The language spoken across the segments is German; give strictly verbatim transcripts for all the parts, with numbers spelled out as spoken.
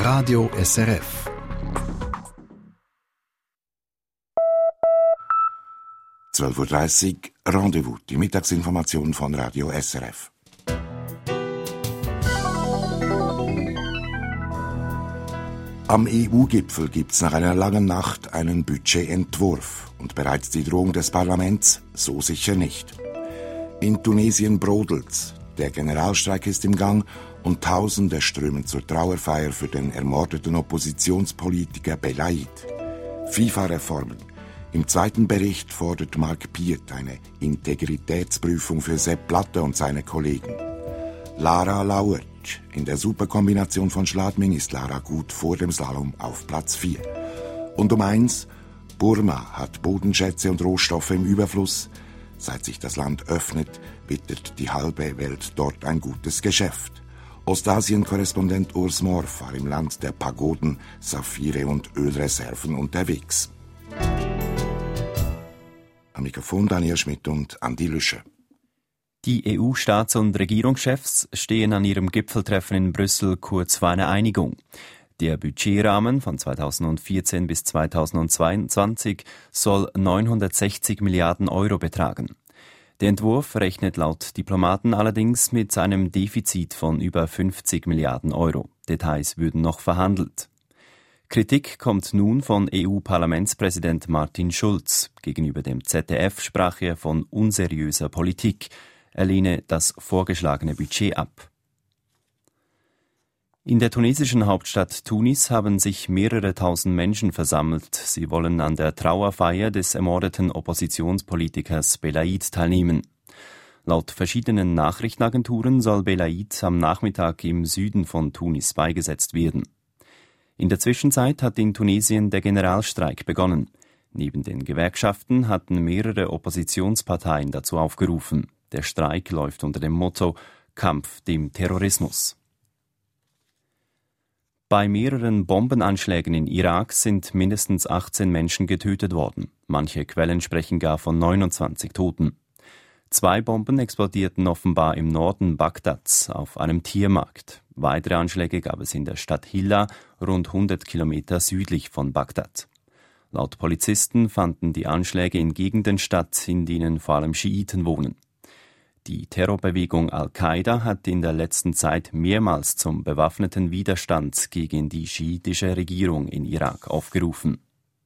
Radio S R F. zwölf Uhr dreißig, Rendezvous, die Mittagsinformation von Radio S R F. Am E U-Gipfel gibt's nach einer langen Nacht einen Budgetentwurf und bereits die Drohung des Parlaments, so sicher nicht. In Tunesien brodelt's, der Generalstreik ist im Gang und Tausende strömen zur Trauerfeier für den ermordeten Oppositionspolitiker Belaid. FIFA-Reformen. Im zweiten Bericht fordert Marc Piet eine Integritätsprüfung für Sepp Blatter und seine Kollegen. Lara Lauert. In der Superkombination von Schladming ist Lara gut vor dem Slalom auf Platz vier. Und um eins, Burma hat Bodenschätze und Rohstoffe im Überfluss. Seit sich das Land öffnet, wittert die halbe Welt dort ein gutes Geschäft. Ostasien-Korrespondent Urs Morf war im Land der Pagoden, Saphire und Ölreserven unterwegs. Am Mikrofon Daniel Schmidt und Andi Lüscher. Die E U-Staats- und Regierungschefs stehen an ihrem Gipfeltreffen in Brüssel kurz vor einer Einigung. Der Budgetrahmen von zweitausendvierzehn bis zweitausendzweiundzwanzig soll neunhundertsechzig Milliarden Euro betragen. Der Entwurf rechnet laut Diplomaten allerdings mit einem Defizit von über fünfzig Milliarden Euro. Details würden noch verhandelt. Kritik kommt nun von E U-Parlamentspräsident Martin Schulz. Gegenüber dem Z D F sprach er von unseriöser Politik. Er lehne das vorgeschlagene Budget ab. In der tunesischen Hauptstadt Tunis haben sich mehrere tausend Menschen versammelt. Sie wollen an der Trauerfeier des ermordeten Oppositionspolitikers Belaid teilnehmen. Laut verschiedenen Nachrichtenagenturen soll Belaid am Nachmittag im Süden von Tunis beigesetzt werden. In der Zwischenzeit hat in Tunesien der Generalstreik begonnen. Neben den Gewerkschaften hatten mehrere Oppositionsparteien dazu aufgerufen. Der Streik läuft unter dem Motto Kampf dem Terrorismus. Bei mehreren Bombenanschlägen in Irak sind mindestens achtzehn Menschen getötet worden. Manche Quellen sprechen gar von neunundzwanzig Toten. Zwei Bomben explodierten offenbar im Norden Bagdads auf einem Tiermarkt. Weitere Anschläge gab es in der Stadt Hilla, rund hundert Kilometer südlich von Bagdad. Laut Polizisten fanden die Anschläge in Gegenden statt, in denen vor allem Schiiten wohnen. Die Terrorbewegung Al-Qaida hat in der letzten Zeit mehrmals zum bewaffneten Widerstand gegen die schiitische Regierung in Irak aufgerufen.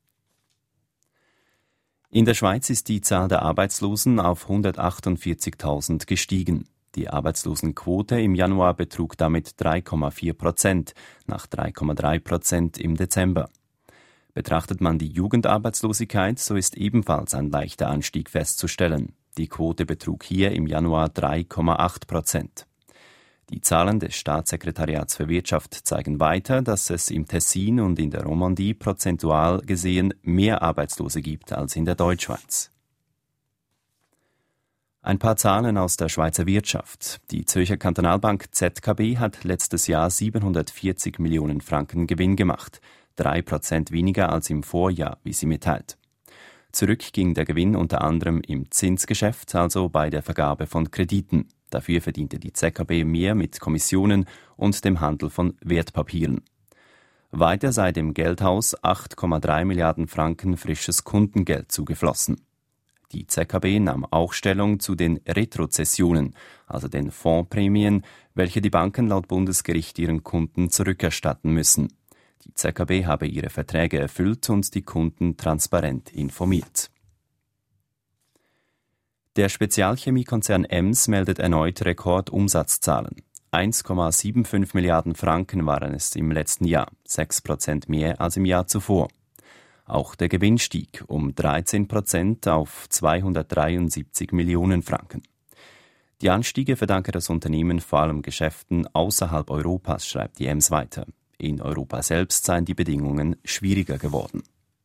In der Schweiz ist die Zahl der Arbeitslosen auf hundertachtundvierzigtausend gestiegen. Die Arbeitslosenquote im Januar betrug damit drei Komma vier Prozent, nach drei Komma drei Prozent im Dezember. Betrachtet man die Jugendarbeitslosigkeit, so ist ebenfalls ein leichter Anstieg festzustellen. Die Quote betrug hier im Januar drei Komma acht Prozent. Die Zahlen des Staatssekretariats für Wirtschaft zeigen weiter, dass es im Tessin und in der Romandie prozentual gesehen mehr Arbeitslose gibt als in der Deutschschweiz. Ein paar Zahlen aus der Schweizer Wirtschaft. Die Zürcher Kantonalbank Z K B hat letztes Jahr siebenhundertvierzig Millionen Franken Gewinn gemacht, drei Prozent weniger als im Vorjahr, wie sie mitteilt. Zurück ging der Gewinn unter anderem im Zinsgeschäft, also bei der Vergabe von Krediten. Dafür verdiente die Z K B mehr mit Kommissionen und dem Handel von Wertpapieren. Weiter sei dem Geldhaus acht Komma drei Milliarden Franken frisches Kundengeld zugeflossen. Die Z K B nahm auch Stellung zu den Retrozessionen, also den Fondsprämien, welche die Banken laut Bundesgericht ihren Kunden zurückerstatten müssen. Die Z K B habe ihre Verträge erfüllt und die Kunden transparent informiert. Der Spezialchemiekonzern Ems meldet erneut Rekordumsatzzahlen. eins Komma fünfundsiebzig Milliarden Franken waren es im letzten Jahr, sechs Prozent mehr als im Jahr zuvor. Auch der Gewinn stieg um dreizehn Prozent auf zweihundertdreiundsiebzig Millionen Franken. Die Anstiege verdanke das Unternehmen vor allem Geschäften außerhalb Europas, schreibt die Ems weiter. In Europa selbst seien die Bedingungen schwieriger geworden.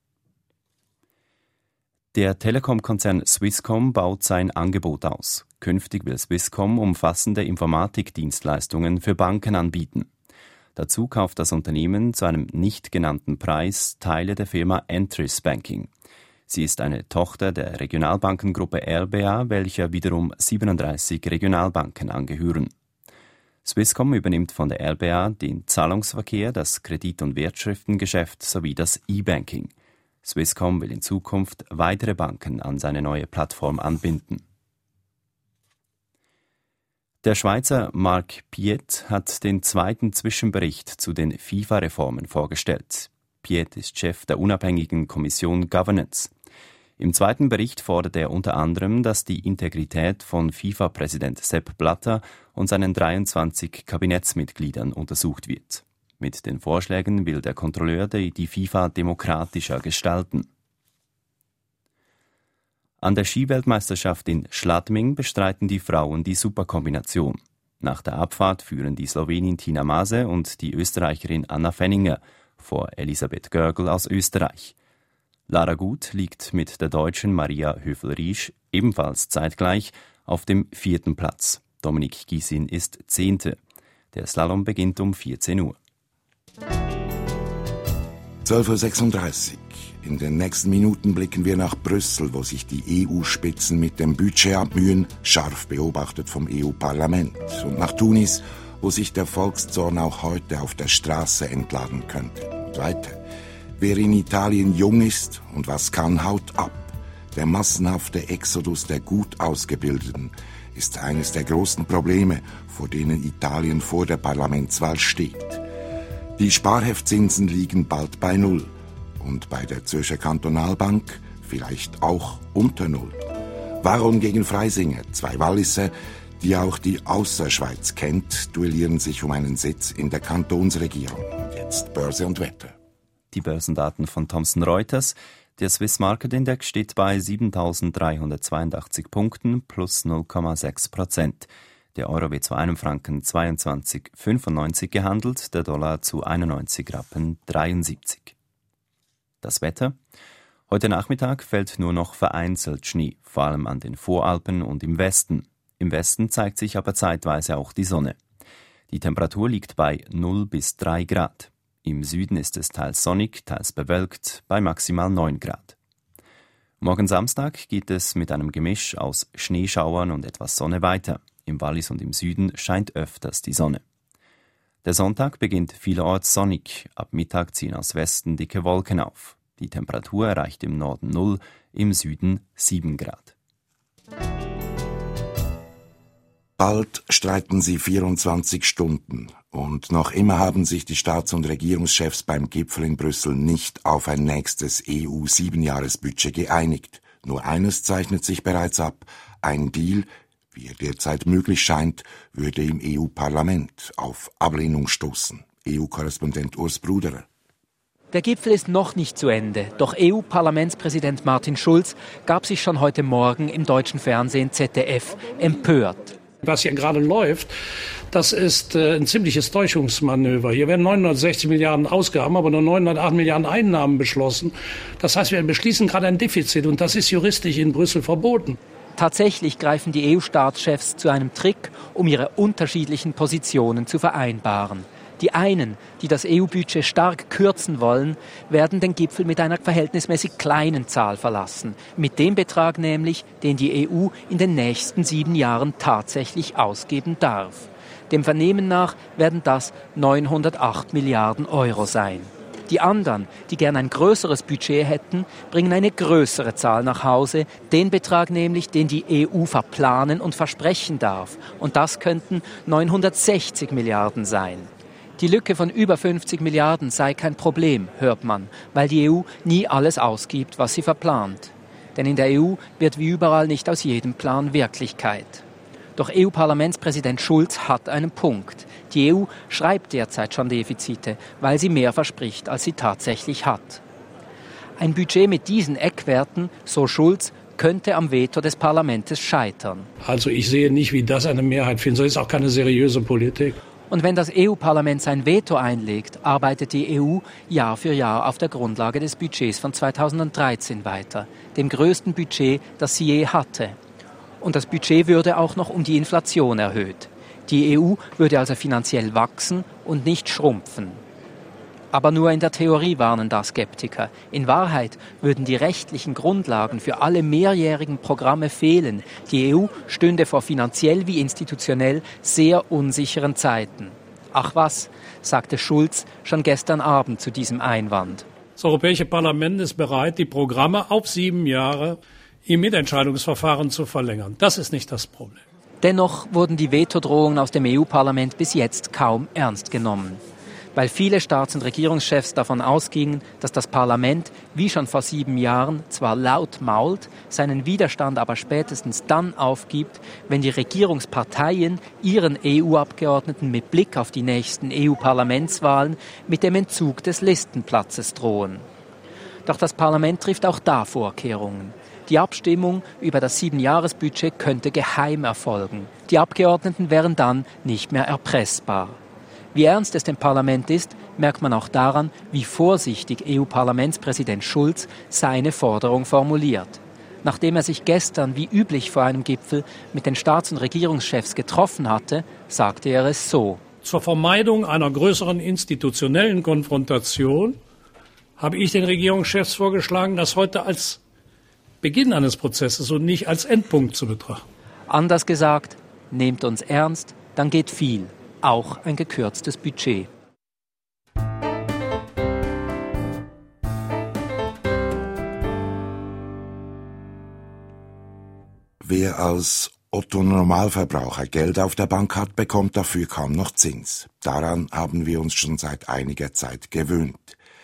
Der Telekom-Konzern Swisscom baut sein Angebot aus. Künftig will Swisscom umfassende Informatikdienstleistungen für Banken anbieten. Dazu kauft das Unternehmen zu einem nicht genannten Preis Teile der Firma Entris Banking. Sie ist eine Tochter der Regionalbankengruppe R B A, welcher wiederum siebenunddreißig Regionalbanken angehören. Swisscom übernimmt von der R B A den Zahlungsverkehr, das Kredit- und Wertschriftengeschäft sowie das E-Banking. Swisscom will in Zukunft weitere Banken an seine neue Plattform anbinden. Der Schweizer Marc Piet hat den zweiten Zwischenbericht zu den FIFA-Reformen vorgestellt. Piet ist Chef der unabhängigen Kommission Governance. Im zweiten Bericht fordert er unter anderem, dass die Integrität von FIFA-Präsident Sepp Blatter und seinen dreiundzwanzig Kabinettsmitgliedern untersucht wird. Mit den Vorschlägen will der Kontrolleur die FIFA demokratischer gestalten. An der Skiweltmeisterschaft in Schladming bestreiten die Frauen die Superkombination. Nach der Abfahrt führen die Slowenin Tina Maase und die Österreicherin Anna Fenninger vor Elisabeth Görgel aus Österreich. Lara Gut liegt mit der Deutschen Maria Höfel-Riesch ebenfalls zeitgleich auf dem vierten Platz. Dominik Gysin ist Zehnte. Der Slalom beginnt um vierzehn Uhr. zwölf Uhr sechsunddreißig. In den nächsten Minuten blicken wir nach Brüssel, wo sich die E U-Spitzen mit dem Budget abmühen, scharf beobachtet vom E U-Parlament. Und nach Tunis, wo sich der Volkszorn auch heute auf der Straße entladen könnte. Und weiter. Wer in Italien jung ist und was kann, haut ab. Der massenhafte Exodus der gut Ausgebildeten ist eines der großen Probleme, vor denen Italien vor der Parlamentswahl steht. Die Sparheftzinsen liegen bald bei Null. Und bei der Zürcher Kantonalbank vielleicht auch unter Null. Warum gegen Freisinger? Zwei Walliser, die auch die Ausserschweiz kennt, duellieren sich um einen Sitz in der Kantonsregierung. Und jetzt Börse und Wetter. Die Börsendaten von Thomson Reuters. Der Swiss Market Index steht bei siebentausenddreihundertzweiundachtzig Punkten plus null Komma sechs Prozent. Der Euro wird zu einem Franken zweiundzwanzig Komma fünfundneunzig gehandelt, der Dollar zu einundneunzig Rappen dreiundsiebzig. Das Wetter. Heute Nachmittag fällt nur noch vereinzelt Schnee, vor allem an den Voralpen und im Westen. Im Westen zeigt sich aber zeitweise auch die Sonne. Die Temperatur liegt bei null bis drei Grad. Im Süden ist es teils sonnig, teils bewölkt, bei maximal neun Grad. Morgen Samstag geht es mit einem Gemisch aus Schneeschauern und etwas Sonne weiter. Im Wallis und im Süden scheint öfters die Sonne. Der Sonntag beginnt vielerorts sonnig. Ab Mittag ziehen aus Westen dicke Wolken auf. Die Temperatur erreicht im Norden null, im Süden sieben Grad. Bald streiten sie vierundzwanzig Stunden. Und noch immer haben sich die Staats- und Regierungschefs beim Gipfel in Brüssel nicht auf ein nächstes E U-Siebenjahresbudget geeinigt. Nur eines zeichnet sich bereits ab. Ein Deal, wie er derzeit möglich scheint, würde im E U-Parlament auf Ablehnung stoßen. E U-Korrespondent Urs Bruderer. Der Gipfel ist noch nicht zu Ende, doch E U-Parlamentspräsident Martin Schulz gab sich schon heute Morgen im deutschen Fernsehen Z D F empört. Was hier gerade läuft, das ist äh, ein ziemliches Täuschungsmanöver. Hier werden neunhundertsechzig Milliarden Ausgaben, aber nur neunhundertacht Milliarden Einnahmen beschlossen. Das heißt, wir beschließen gerade ein Defizit und das ist juristisch in Brüssel verboten. Tatsächlich greifen die E U-Staatschefs zu einem Trick, um ihre unterschiedlichen Positionen zu vereinbaren. Die einen, die das E U-Budget stark kürzen wollen, werden den Gipfel mit einer verhältnismäßig kleinen Zahl verlassen. Mit dem Betrag nämlich, den die E U in den nächsten sieben Jahren tatsächlich ausgeben darf. Dem Vernehmen nach werden das neunhundertacht Milliarden Euro sein. Die anderen, die gern ein größeres Budget hätten, bringen eine größere Zahl nach Hause, den Betrag nämlich, den die E U verplanen und versprechen darf. Und das könnten neunhundertsechzig Milliarden sein. Die Lücke von über fünfzig Milliarden sei kein Problem, hört man, weil die E U nie alles ausgibt, was sie verplant. Denn in der E U wird wie überall nicht aus jedem Plan Wirklichkeit. Doch E U-Parlamentspräsident Schulz hat einen Punkt. Die E U schreibt derzeit schon Defizite, weil sie mehr verspricht, als sie tatsächlich hat. Ein Budget mit diesen Eckwerten, so Schulz, könnte am Veto des Parlaments scheitern. Also ich sehe nicht, wie das eine Mehrheit findet. Das ist auch keine seriöse Politik. Und wenn das E U-Parlament sein Veto einlegt, arbeitet die E U Jahr für Jahr auf der Grundlage des Budgets von zweitausenddreizehn weiter, dem größten Budget, das sie je hatte. Und das Budget würde auch noch um die Inflation erhöht. Die E U würde also finanziell wachsen und nicht schrumpfen. Aber nur in der Theorie warnen da Skeptiker. In Wahrheit würden die rechtlichen Grundlagen für alle mehrjährigen Programme fehlen. Die E U stünde vor finanziell wie institutionell sehr unsicheren Zeiten. Ach was, sagte Schulz schon gestern Abend zu diesem Einwand. Das Europäische Parlament ist bereit, die Programme auf sieben Jahre im Mitentscheidungsverfahren zu verlängern. Das ist nicht das Problem. Dennoch wurden die Vetodrohungen aus dem E U-Parlament bis jetzt kaum ernst genommen. Weil viele Staats- und Regierungschefs davon ausgingen, dass das Parlament, wie schon vor sieben Jahren, zwar laut mault, seinen Widerstand aber spätestens dann aufgibt, wenn die Regierungsparteien ihren E U-Abgeordneten mit Blick auf die nächsten E U-Parlamentswahlen mit dem Entzug des Listenplatzes drohen. Doch das Parlament trifft auch da Vorkehrungen. Die Abstimmung über das Siebenjahresbudget könnte geheim erfolgen. Die Abgeordneten wären dann nicht mehr erpressbar. Wie ernst es dem Parlament ist, merkt man auch daran, wie vorsichtig E U-Parlamentspräsident Schulz seine Forderung formuliert. Nachdem er sich gestern wie üblich vor einem Gipfel mit den Staats- und Regierungschefs getroffen hatte, sagte er es so. Zur Vermeidung einer größeren institutionellen Konfrontation habe ich den Regierungschefs vorgeschlagen, das heute als Beginn eines Prozesses und nicht als Endpunkt zu betrachten. Anders gesagt, nehmt uns ernst, dann geht viel. Auch ein gekürztes Budget. Wer als Otto-Normalverbraucher Geld auf der Bank hat, bekommt dafür kaum noch Zins. Daran haben wir uns schon seit einiger Zeit gewöhnt.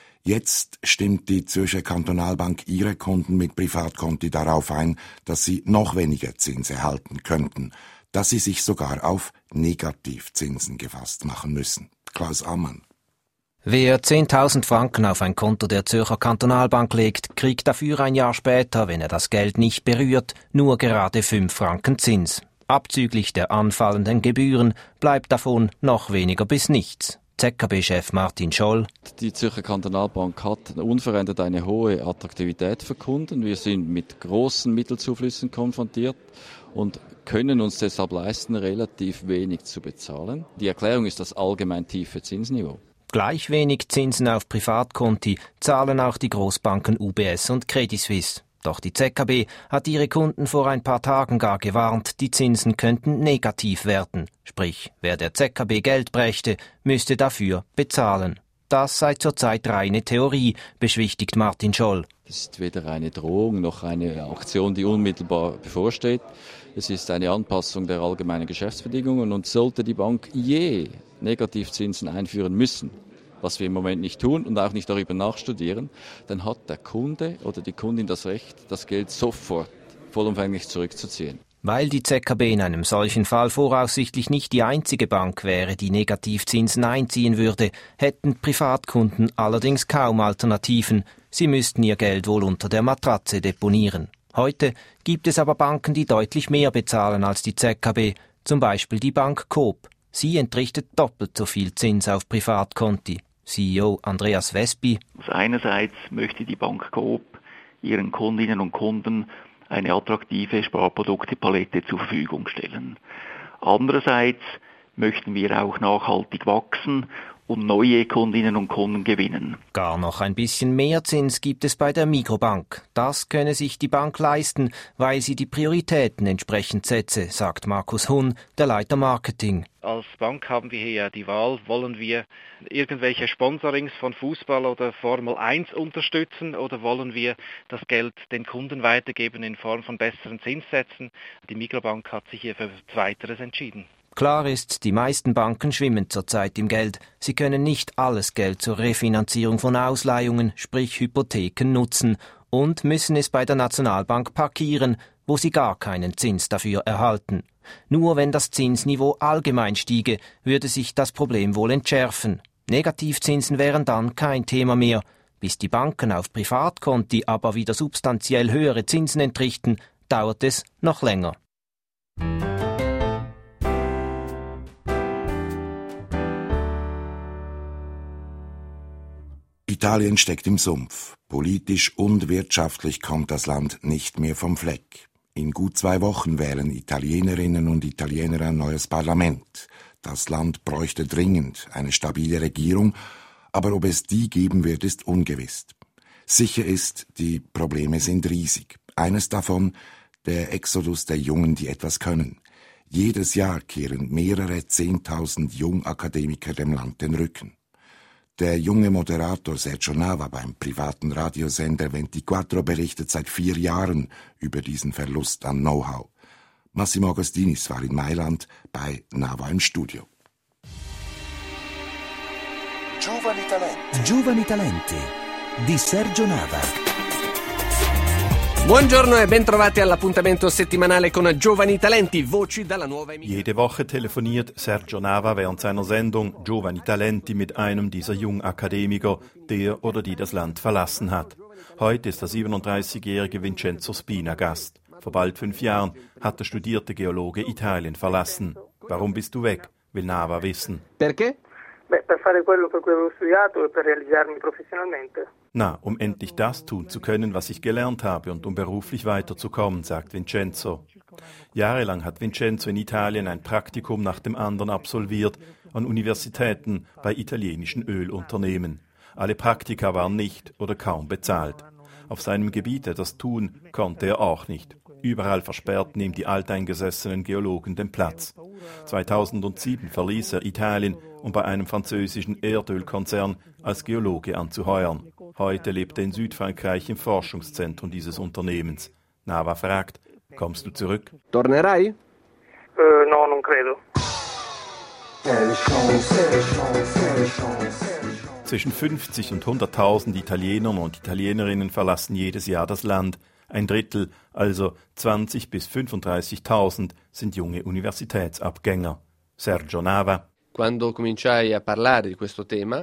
Jetzt stimmt die Zürcher Kantonalbank ihre Kunden mit Privatkonti darauf ein, dass sie noch weniger Zins erhalten könnten, dass sie sich sogar auf Negativzinsen gefasst machen müssen. Klaus Ammann. Wer zehntausend Franken auf ein Konto der Zürcher Kantonalbank legt, kriegt dafür ein Jahr später, wenn er das Geld nicht berührt, nur gerade fünf Franken Zins. Abzüglich der anfallenden Gebühren bleibt davon noch weniger bis nichts. Z K B-Chef Martin Scholl. Die Zürcher Kantonalbank hat unverändert eine hohe Attraktivität für Kunden. Wir sind mit großen Mittelzuflüssen konfrontiert und können uns deshalb leisten, relativ wenig zu bezahlen. Die Erklärung ist das allgemein tiefe Zinsniveau. Gleich wenig Zinsen auf Privatkonti zahlen auch die Großbanken U B S und Credit Suisse. Doch die Z K B hat ihre Kunden vor ein paar Tagen gar gewarnt, die Zinsen könnten negativ werden. Sprich, wer der Z K B Geld brächte, müsste dafür bezahlen. Das sei zurzeit reine Theorie, beschwichtigt Martin Scholl. Das ist weder eine Drohung noch eine Aktion, die unmittelbar bevorsteht. Es ist eine Anpassung der allgemeinen Geschäftsbedingungen und sollte die Bank je Negativzinsen einführen müssen, was wir im Moment nicht tun und auch nicht darüber nachstudieren, dann hat der Kunde oder die Kundin das Recht, das Geld sofort vollumfänglich zurückzuziehen. Weil die Z K B in einem solchen Fall voraussichtlich nicht die einzige Bank wäre, die Negativzinsen einziehen würde, hätten Privatkunden allerdings kaum Alternativen. Sie müssten ihr Geld wohl unter der Matratze deponieren. Heute gibt es aber Banken, die deutlich mehr bezahlen als die Z K B, zum Beispiel die Bank Coop. Sie entrichtet doppelt so viel Zins auf Privatkonti. C E O Andreas Wespi. Einerseits möchte die Bank Coop ihren Kundinnen und Kunden eine attraktive Sparproduktepalette zur Verfügung stellen. Andererseits möchten wir auch nachhaltig wachsen und neue Kundinnen und Kunden gewinnen. Gar noch ein bisschen mehr Zins gibt es bei der Migros-Bank. Das könne sich die Bank leisten, weil sie die Prioritäten entsprechend setze, sagt Markus Hunn, der Leiter Marketing. Als Bank haben wir hier ja die Wahl, wollen wir irgendwelche Sponsorings von Fußball oder Formel eins unterstützen oder wollen wir das Geld den Kunden weitergeben in Form von besseren Zinssätzen? Die Migros-Bank hat sich hier für Zweiteres entschieden. Klar ist, die meisten Banken schwimmen zurzeit im Geld. Sie können nicht alles Geld zur Refinanzierung von Ausleihungen, sprich Hypotheken, nutzen und müssen es bei der Nationalbank parkieren, wo sie gar keinen Zins dafür erhalten. Nur wenn das Zinsniveau allgemein stiege, würde sich das Problem wohl entschärfen. Negativzinsen wären dann kein Thema mehr. Bis die Banken auf Privatkonti aber wieder substanziell höhere Zinsen entrichten, dauert es noch länger. Italien steckt im Sumpf. Politisch und wirtschaftlich kommt das Land nicht mehr vom Fleck. In gut zwei Wochen wählen Italienerinnen und Italiener ein neues Parlament. Das Land bräuchte dringend eine stabile Regierung, Aber ob es die geben wird, ist ungewiss. Sicher ist, die Probleme sind riesig. Eines davon, der Exodus der Jungen, die etwas können. Jedes Jahr kehren mehrere Zehntausend Jungakademiker dem Land den Rücken. Der junge Moderator Sergio Nava beim privaten Radiosender ventiquattro berichtet seit vier Jahren über diesen Verlust an Know-how. Massimo Agostinis war in Mailand bei Nava im Studio. Giovani Talenti. Giovani Talenti di Sergio Nava. Buongiorno e bentrovati all'appuntamento settimanale con Giovani Talenti, voci dalla nuova Emilia. Jede Woche telefoniert Sergio Nava während seiner Sendung Giovani Talenti mit einem dieser Jungakademiker, der oder die das Land verlassen hat. Heute ist der siebenunddreißigjährige Vincenzo Spina Gast. Vor bald fünf Jahren hat der studierte Geologe Italien verlassen. Warum bist du weg, will Nava wissen. Perché? Beh, per fare quello per cui avevo studiato e per realizzarmi professionalmente. Na, um endlich das tun zu können, was ich gelernt habe und um beruflich weiterzukommen, sagt Vincenzo. Jahrelang hat Vincenzo in Italien ein Praktikum nach dem anderen absolviert, an Universitäten, bei italienischen Ölunternehmen. Alle Praktika waren nicht oder kaum bezahlt. Auf seinem Gebiet etwas tun konnte er auch nicht. Überall versperrten ihm die alteingesessenen Geologen den Platz. zweitausendsieben verließ er Italien, um bei einem französischen Erdölkonzern als Geologe anzuheuern. Heute lebt er in Südfrankreich im Forschungszentrum dieses Unternehmens. Nava fragt, kommst du zurück? Tornerai? Uh, no, non credo. Zwischen fünfzig und hunderttausend Italienern und Italienerinnen verlassen jedes Jahr das Land. Ein Drittel, also zwanzigtausend bis fünfunddreißigtausend, sind junge Universitätsabgänger. Sergio Nava. Quando cominciai a parlare di questo tema,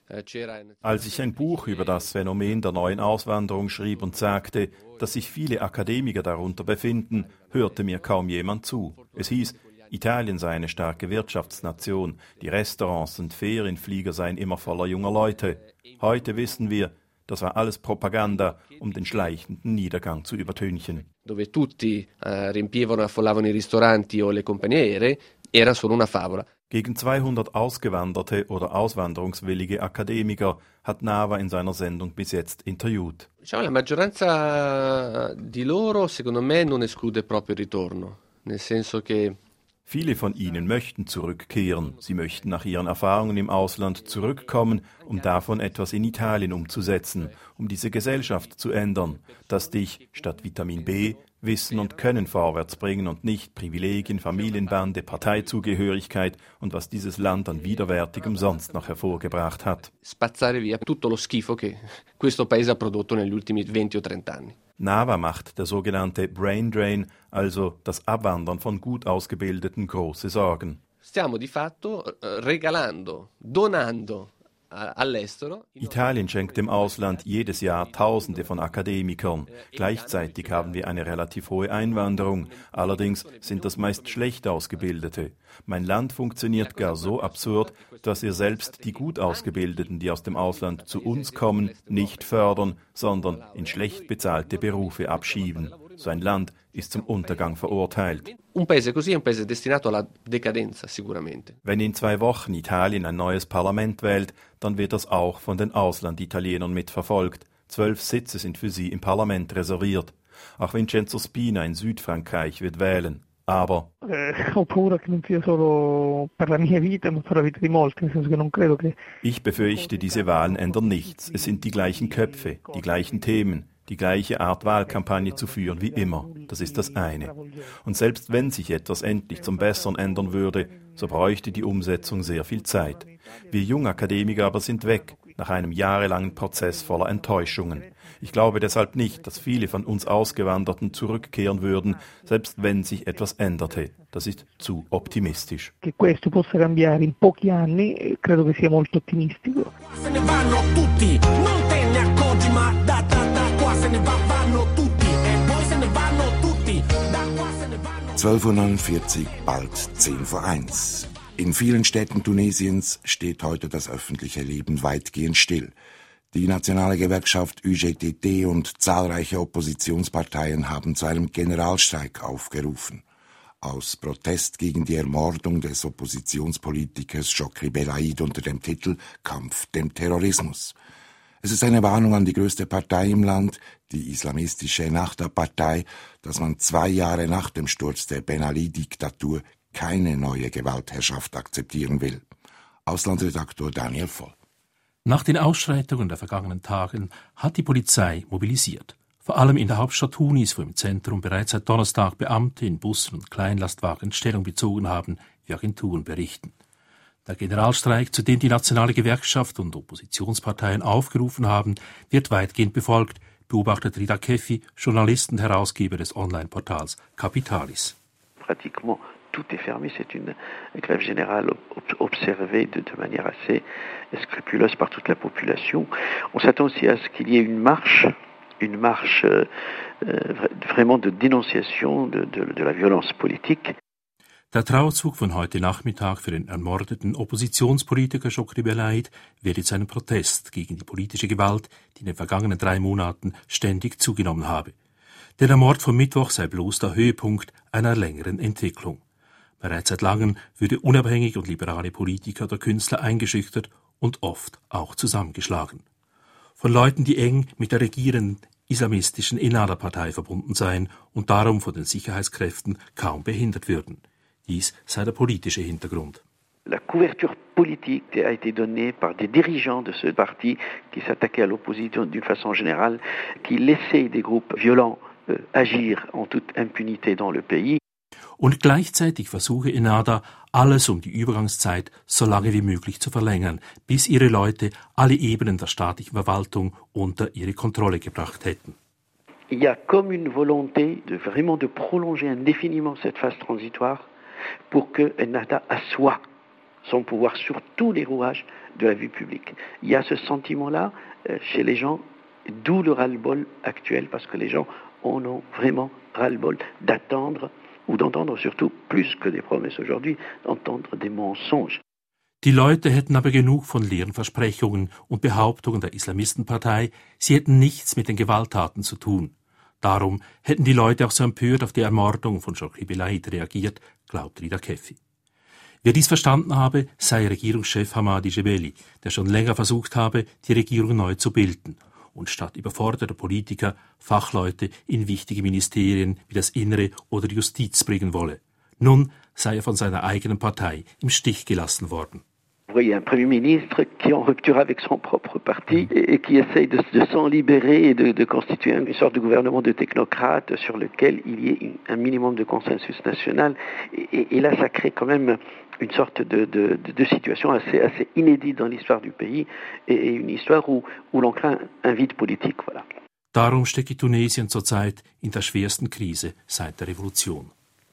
Als ich ein Buch über das Phänomen der neuen Auswanderung schrieb und sagte, dass sich viele Akademiker darunter befinden, hörte mir kaum jemand zu. Es hieß, Italien sei eine starke Wirtschaftsnation, die Restaurants und Ferienflieger seien immer voller junger Leute. Heute wissen wir, das war alles Propaganda, um den schleichenden Niedergang zu übertünchen. Dove tutti uh, riempivano e affollavano i ristoranti o le compagnie aeree, era solo una favola. Gegen zweihundert ausgewanderte oder auswanderungswillige Akademiker hat Nava in seiner Sendung bis jetzt interviewt. Diciamo, la maggioranza di loro, secondo me, non esclude proprio il ritorno, nel senso che Viele von ihnen möchten zurückkehren. Sie möchten nach ihren Erfahrungen im Ausland zurückkommen, um davon etwas in Italien umzusetzen, um diese Gesellschaft zu ändern, dass dich statt Vitamin B Wissen und Können vorwärts bringen und nicht Privilegien, Familienbande, Parteizugehörigkeit und was dieses Land an Widerwärtigem sonst noch hervorgebracht hat. Spazzare via tutto lo schifo che questo paese ha prodotto negli ultimi venti o trenta anni. Nava macht der sogenannte Brain Drain, also das Abwandern von gut Ausgebildeten, große Sorgen. Stiamo di fatto regalando, donando all'estero. Italien schenkt dem Ausland jedes Jahr Tausende von Akademikern. Gleichzeitig haben wir eine relativ hohe Einwanderung. Allerdings sind das meist schlecht Ausgebildete. Mein Land funktioniert gar so absurd, dass wir selbst die gut Ausgebildeten, die aus dem Ausland zu uns kommen, nicht fördern, sondern in schlecht bezahlte Berufe abschieben. So ein Land ist zum Untergang verurteilt. Un paese così è un paese destinato alla decadenza, sicuramente. Wenn in zwei Wochen Italien ein neues Parlament wählt, dann wird das auch von den Auslanditalienern mitverfolgt. Zwölf Sitze sind für sie im Parlament reserviert. Auch Vincenzo Spina in Südfrankreich wird wählen. Aber ich befürchte, diese Wahlen ändern nichts. Es sind die gleichen Köpfe, die gleichen Themen, die gleiche Art Wahlkampagne zu führen wie immer. Das ist das eine. Und selbst wenn sich etwas endlich zum Besseren ändern würde, so bräuchte die Umsetzung sehr viel Zeit. Wir Jungakademiker aber sind weg, nach einem jahrelangen Prozess voller Enttäuschungen. Ich glaube deshalb nicht, dass viele von uns Ausgewanderten zurückkehren würden, selbst wenn sich etwas änderte. Das ist zu optimistisch. Che questo possa cambiare in pochi anni, credo che sia molto ottimistico. Se ne vanno tutti, non te ne accorgi, ma da da da qua se ne vanno tutti e poi se ne vanno tutti, da qua se ne vanno. zwölf Uhr neunundvierzig, bald zehn vor eins. In vielen Städten Tunesiens steht heute das öffentliche Leben weitgehend still. Die nationale Gewerkschaft U G T T und zahlreiche Oppositionsparteien haben zu einem Generalstreik aufgerufen. aus Protest gegen die Ermordung des Oppositionspolitikers Chokri Belaid unter dem Titel Kampf dem Terrorismus. Es ist eine Warnung an die größte Partei im Land, die islamistische Ennahda-Partei, dass man zwei Jahre nach dem Sturz der Ben Ali-Diktatur keine neue Gewaltherrschaft akzeptieren will. Auslandsredaktor Daniel Voll. Nach den Ausschreitungen der vergangenen Tagen hat die Polizei mobilisiert. Vor allem in der Hauptstadt Tunis, wo im Zentrum bereits seit Donnerstag Beamte in Bussen und Kleinlastwagen Stellung bezogen haben, wie Agenturen berichten. Der Generalstreik, zu dem die nationale Gewerkschaft und Oppositionsparteien aufgerufen haben, wird weitgehend befolgt, beobachtet Rida Kefi, Journalist und Herausgeber des Online-Portals Capitalis. Pratiquement tout est fermé, c'est une grève générale observée de, de manière assez scrupuleuse par toute la population. On s'attend aussi à ce qu'il y ait une marche, une marche euh, vraiment de dénonciation de, de, de la violence politique. Der Trauerzug von heute Nachmittag für den ermordeten Oppositionspolitiker Chokri Belaid wird zu einem Protest gegen die politische Gewalt, die in den vergangenen drei Monaten ständig zugenommen habe. Der Mord vom Mittwoch sei bloß der Höhepunkt einer längeren Entwicklung. Bereits seit langem würde unabhängige und liberale Politiker oder Künstler eingeschüchtert und oft auch zusammengeschlagen. Von Leuten, die eng mit der regierenden islamistischen Ennahda-Partei verbunden seien und darum von den Sicherheitskräften kaum behindert würden. Dies sei der politische Hintergrund. La couverture politique a été donnée par des dirigeants de ce parti qui s'attaquaient à l'opposition d'une façon générale, qui laissaient des groupes violents euh, agir en toute impunité dans le pays. Und gleichzeitig versuche Ennahda, alles um die Übergangszeit so lange wie möglich zu verlängern, bis ihre Leute alle Ebenen der staatlichen Verwaltung unter ihre Kontrolle gebracht hätten. Il y a comme une volonté de vraiment de prolonger indéfiniment cette phase transitoire pour que Ennahda assoie son pouvoir sur tous les rouages de la vie publique. Il y a ce sentiment-là euh, chez les gens, d'où le ras-le-bol actuel, parce que les gens en ont vraiment ras-le-bol d'attendre ou d'entendre surtout, plus que des promesses aujourd'hui, d'entendre des mensonges. Die Leute hätten aber genug von leeren Versprechungen und Behauptungen der Islamistenpartei, sie hätten nichts mit den Gewalttaten zu tun. Darum hätten die Leute auch so empört auf die Ermordung von Chokri Belaid reagiert, glaubt Rida Kefi. Wer dies verstanden habe, sei Regierungschef Hamadi Jebeli, der schon länger versucht habe, die Regierung neu zu bilden und statt überforderter Politiker Fachleute in wichtige Ministerien wie das Innere oder die Justiz bringen wolle. Nun sei er von seiner eigenen Partei im Stich gelassen worden. Vous voyez un Premier ministre qui est en rupture avec son propre parti et, et qui essaye de, de s'en libérer et de, de constituer une sorte de gouvernement de technocrates sur lequel il y ait un minimum de consensus national. Et, et, et là, ça crée quand même une sorte de, de, de, de situation assez, assez inédite dans l'histoire du pays et, et une histoire où, où l'on craint un vide politique. Voilà. Darum stecke Tunesien zurzeit in der schwersten Krise seit der Revolution.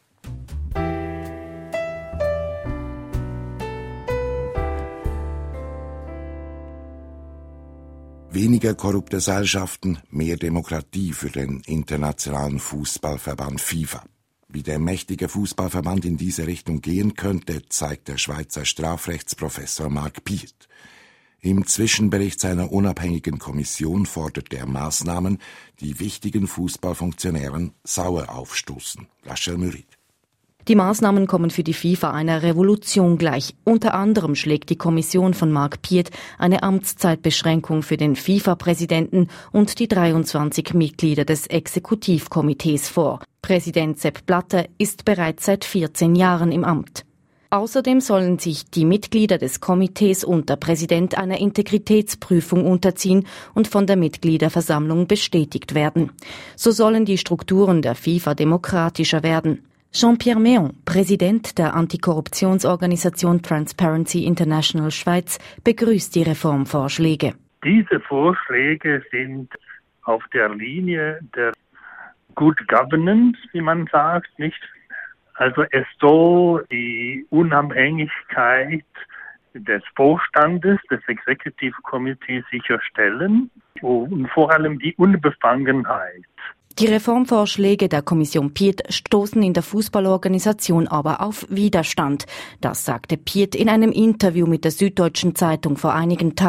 Weniger korrupte Seilschaften, mehr Demokratie für den internationalen Fußballverband FIFA. Wie der mächtige Fußballverband in diese Richtung gehen könnte, zeigt der Schweizer Strafrechtsprofessor Marc Piet. Im Zwischenbericht seiner unabhängigen Kommission fordert er Maßnahmen, die wichtigen Fußballfunktionären sauer aufstoßen. Rachel Murid. Die Maßnahmen kommen für die FIFA einer Revolution gleich. Unter anderem schlägt die Kommission von Marc Piet eine Amtszeitbeschränkung für den FIFA-Präsidenten und die dreiundzwanzig Mitglieder des Exekutivkomitees vor. Präsident Sepp Blatter ist bereits seit vierzehn Jahren im Amt. Außerdem sollen sich die Mitglieder des Komitees und der Präsident einer Integritätsprüfung unterziehen und von der Mitgliederversammlung bestätigt werden. So sollen die Strukturen der FIFA demokratischer werden. Jean-Pierre Méon, Präsident der Antikorruptionsorganisation Transparency International Schweiz, begrüßt die Reformvorschläge. Diese Vorschläge sind auf der Linie der Good Governance, wie man sagt, nicht? Also es soll die Unabhängigkeit des Vorstandes, des Executive Committees sicherstellen und vor allem die Unbefangenheit. Die Reformvorschläge der Kommission Piet stoßen in der Fußballorganisation aber auf Widerstand. Das sagte Piet in einem Interview mit der Süddeutschen Zeitung vor einigen Tagen.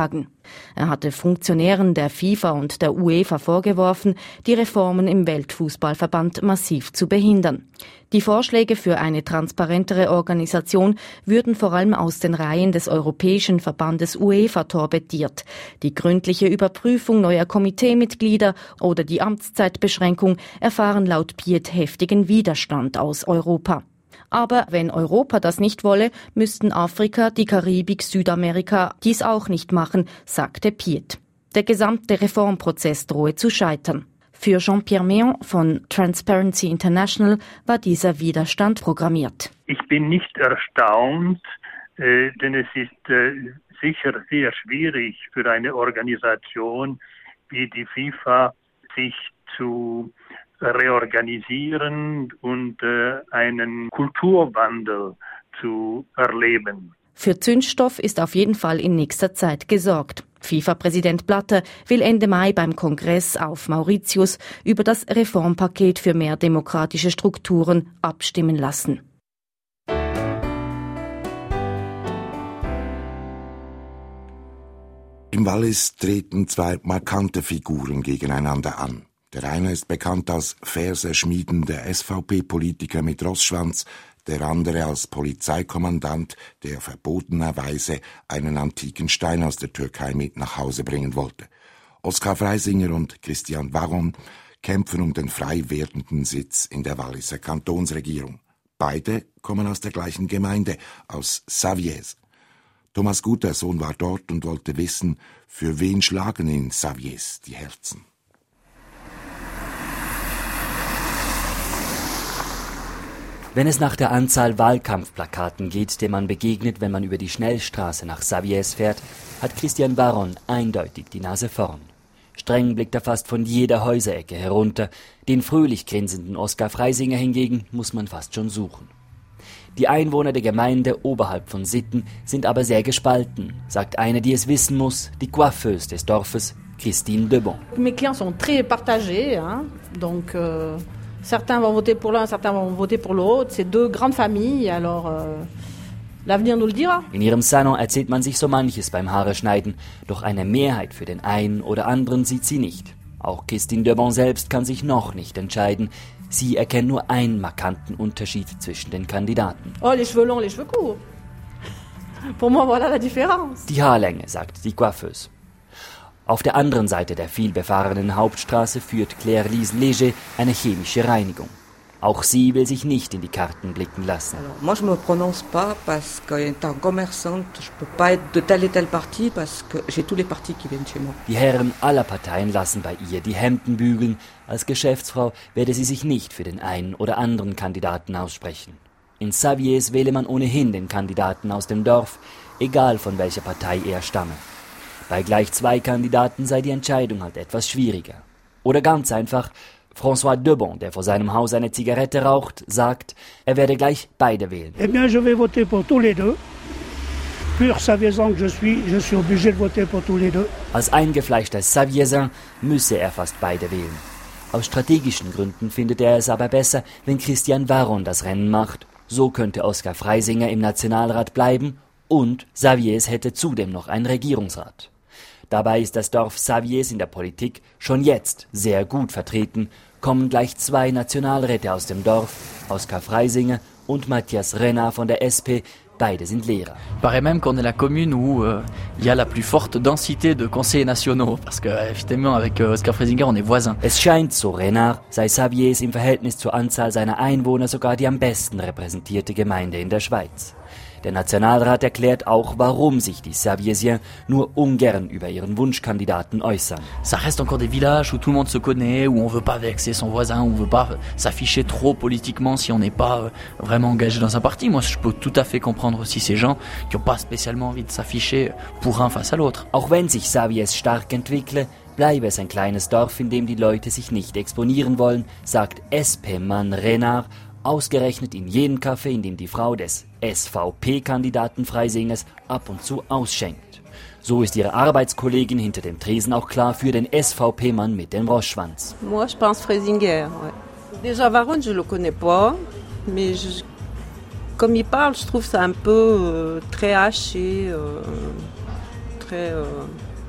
Er hatte Funktionären der FIFA und der UEFA vorgeworfen, die Reformen im Weltfußballverband massiv zu behindern. Die Vorschläge für eine transparentere Organisation würden vor allem aus den Reihen des Europäischen Verbandes UEFA torpediert. Die gründliche Überprüfung neuer Komiteemitglieder oder die Amtszeitbeschränkung erfahren laut Piet heftigen Widerstand aus Europa. Aber wenn Europa das nicht wolle, müssten Afrika, die Karibik, Südamerika dies auch nicht machen, sagte Piet. Der gesamte Reformprozess drohe zu scheitern. Für Jean-Pierre Méon von Transparency International war dieser Widerstand programmiert. Ich bin nicht erstaunt, äh, denn es ist äh, sicher sehr schwierig für eine Organisation wie die FIFA, sich zu reorganisieren und äh, einen Kulturwandel zu erleben. Für Zündstoff ist auf jeden Fall in nächster Zeit gesorgt. FIFA-Präsident Blatter will Ende Mai beim Kongress auf Mauritius über das Reformpaket für mehr demokratische Strukturen abstimmen lassen. Im Wallis treten zwei markante Figuren gegeneinander an. Der eine ist bekannt als verseschmiedender S V P-Politiker mit Rossschwanz, der andere als Polizeikommandant, der verbotenerweise einen antiken Stein aus der Türkei mit nach Hause bringen wollte. Oskar Freisinger und Christian Varron kämpfen um den frei werdenden Sitz in der Walliser Kantonsregierung. Beide kommen aus der gleichen Gemeinde, aus Saviès. Thomas Gutersohn war dort und wollte wissen, für wen schlagen in Saviès die Herzen. Wenn es nach der Anzahl Wahlkampfplakaten geht, der man begegnet, wenn man über die Schnellstraße nach Saviès fährt, hat Christian Varron eindeutig die Nase vorn. Streng blickt er fast von jeder Häuserecke herunter. Den fröhlich grinsenden Oskar Freisinger hingegen muss man fast schon suchen. Die Einwohner der Gemeinde oberhalb von Sitten sind aber sehr gespalten, sagt eine, die es wissen muss, die Coiffeuse des Dorfes, Christine Debon. Mes clients sont très partagés, hein, donc euh, certains vont voter pour l'un, certains vont voter pour l'autre. C'est deux grandes familles, alors euh, l'avenir nous le dira. In ihrem Salon erzählt man sich so manches beim Haare schneiden, doch eine Mehrheit für den einen oder anderen sieht sie nicht. Auch Christine Debon selbst kann sich noch nicht entscheiden. Sie erkennt nur einen markanten Unterschied zwischen den Kandidaten. Oh, les cheveux longs, les cheveux courts. Pour moi, voilà la différence. Die Haarlänge, sagt die Coiffeuse. Auf der anderen Seite der vielbefahrenen Hauptstraße führt Claire Lise Léger eine chemische Reinigung. Auch sie will sich nicht in die Karten blicken lassen. Alors, moi, je me prononce pas parce qu'étant commerçante, je peux pas être de tel et tel parti parce que j'ai tous les partis qui viennent chez moi. Die Herren aller Parteien lassen bei ihr die Hemden bügeln. Als Geschäftsfrau werde sie sich nicht für den einen oder anderen Kandidaten aussprechen. In Saviès wähle man ohnehin den Kandidaten aus dem Dorf, egal von welcher Partei er stamme. Bei gleich zwei Kandidaten sei die Entscheidung halt etwas schwieriger. Oder ganz einfach, François Debon, der vor seinem Haus eine Zigarette raucht, sagt, er werde gleich beide wählen. Eh bien, je vais voter pour tous les deux. Pur Saviésan que je suis, je suis obligé de voter pour tous les deux. Als eingefleischter Saviésan müsse er fast beide wählen. Aus strategischen Gründen findet er es aber besser, wenn Christian Varron das Rennen macht. So könnte Oskar Freisinger im Nationalrat bleiben und Saviès hätte zudem noch einen Regierungsrat. Dabei ist das Dorf Saviès in der Politik schon jetzt sehr gut vertreten, kommen gleich zwei Nationalräte aus dem Dorf, Oskar Freisinger und Matthias Renard von der S P, beide sind Lehrer. Il paraît même qu'on est la commune où il euh, y a la plus forte densité de conseillers nationaux, parce que effectivement avec euh, Oskar Freisinger on est voisins. Es scheint, so Renard, sei Saviès im Verhältnis zur Anzahl seiner Einwohner sogar die am besten repräsentierte Gemeinde in der Schweiz. Der Nationalrat erklärt auch, warum sich die Saviésiens nur ungern über ihren Wunschkandidaten äußern. Ça reste encore des villages où tout le monde se connaît, où on veut pas vexer son voisin, où on veut pas s'afficher trop politiquement si on n'est pas vraiment engagé dans un parti. Moi, je peux tout à fait comprendre aussi ces gens qui n'ont pas spécialement envie de s'afficher pour un face à l'autre. Auch wenn sich Saviès stark entwickle, bleibe es ein kleines Dorf, in dem die Leute sich nicht exponieren wollen, sagt S P-Mann Renard, ausgerechnet in jenem Café, in dem die Frau des S V P-Kandidaten Freisingers ab und zu ausschenkt. So ist ihre Arbeitskollegin hinter dem Tresen auch klar für den S V P-Mann mit dem Rossschwanz. Moi, je pense Freisinger. Ouais. Déjà, Varron, je le connais pas, mais je, comme il parle, je trouve ça un peu euh, très haché, euh, très... Euh,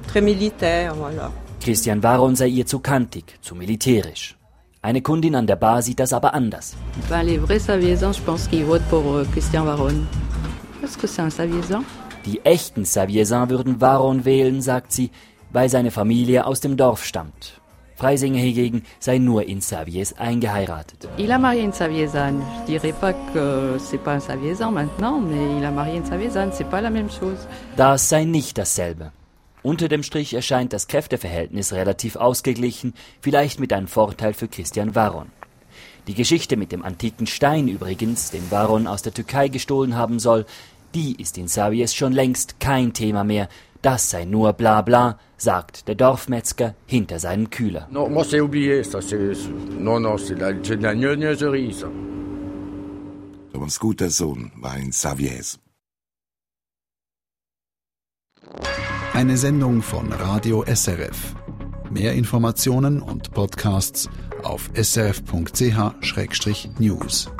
très militaire, voilà. Christian Varron sei ihr zu kantig, zu militärisch. Eine Kundin an der Bar sieht das aber anders. Ben, les vrais Saviezans, je pense qu'ils votent pour euh, Christian Varron. Est-ce que c'est un Saviesan? Die echten Saviezans würden Varron wählen, sagt sie, weil seine Familie aus dem Dorf stammt. Freisinger hingegen sei nur in Saviez eingeheiratet. Il a marié une Saviezane. Je dirais pas que c'est pas un Saviesan maintenant, mais il a marié une Saviezane, c'est pas la même chose. Das sei nicht dasselbe. Unter dem Strich erscheint das Kräfteverhältnis relativ ausgeglichen, vielleicht mit einem Vorteil für Christian Varron. Die Geschichte mit dem antiken Stein übrigens, den Varron aus der Türkei gestohlen haben soll, die ist in Saviez schon längst kein Thema mehr. Das sei nur bla bla, sagt der Dorfmetzger hinter seinem Kühler. Non, moi c'est oublié, ça c'est non non, c'est la, c'est de la gnognoserie ça. Thomas Gutersohn war in Saviez. Eine Sendung von Radio S R F. Mehr Informationen und Podcasts auf s r f punkt c h schrägstrich news.